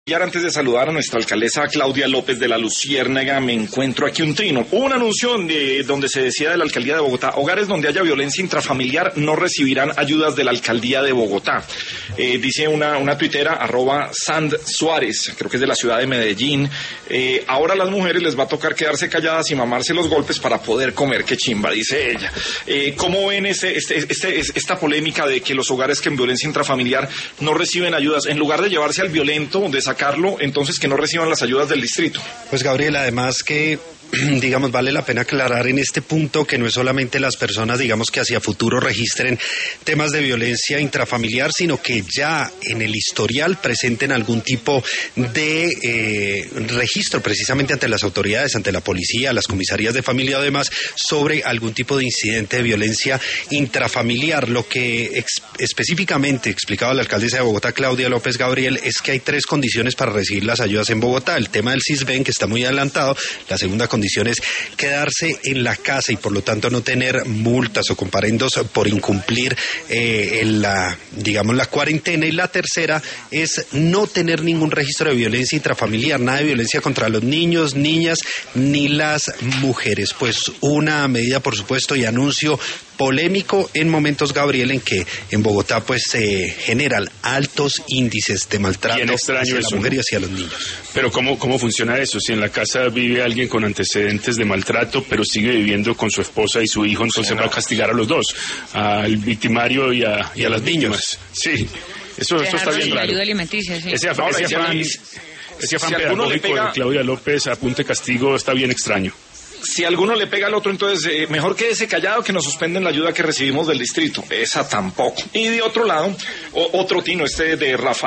Y ahora, antes de saludar a nuestra alcaldesa Claudia López de la Luciérnaga, me encuentro aquí un trino. Hubo un anuncio donde se decía de la alcaldía de Bogotá: hogares donde haya violencia intrafamiliar no recibirán ayudas de la alcaldía de Bogotá. Dice una tuitera, @Sand Suárez, creo que es de la ciudad de Medellín. Ahora a las mujeres les va a tocar quedarse calladas y mamarse los golpes para poder comer. Qué chimba, dice ella. ¿Cómo ven esta polémica de que los hogares que en violencia intrafamiliar no reciben ayudas, en lugar de llevarse al violento, de sacarlo, entonces que no reciban las ayudas del distrito? Pues Gabriel, además que digamos, vale la pena aclarar en este punto que no es solamente las personas, digamos, que hacia futuro registren temas de violencia intrafamiliar, sino que ya en el historial presenten algún tipo de registro precisamente ante las autoridades, ante la policía, las comisarías de familia o demás, sobre algún tipo de incidente de violencia intrafamiliar. Lo que específicamente explicaba la alcaldesa de Bogotá, Claudia López Gabriel, es que hay 3 condiciones para recibir las ayudas en Bogotá. El tema del CISBEN, que está muy adelantado. La segunda condición es quedarse en la casa y por lo tanto no tener multas o comparendos por incumplir la cuarentena, y la tercera es no tener ningún registro de violencia intrafamiliar, nada de violencia contra los niños, niñas ni las mujeres. Pues una medida, por supuesto, y anuncio polémico en momentos, Gabriel, en que en Bogotá pues se generan altos índices de maltrato hacia la mujer y hacia los niños. Pero ¿cómo funciona eso? Si en la casa vive alguien con antecedentes de maltrato, pero sigue viviendo con su esposa y su hijo, entonces va a castigar a los dos, al victimario y a las víctimas. Sí, eso está bien raro. Ayuda alimenticia, sí. Ese afán pedagógico de Claudia López, apunte castigo, está bien extraño. Si alguno le pega al otro, entonces mejor quédese callado, que nos suspenden la ayuda que recibimos del distrito. Esa tampoco. Y de otro lado, otro tino, de Rafael.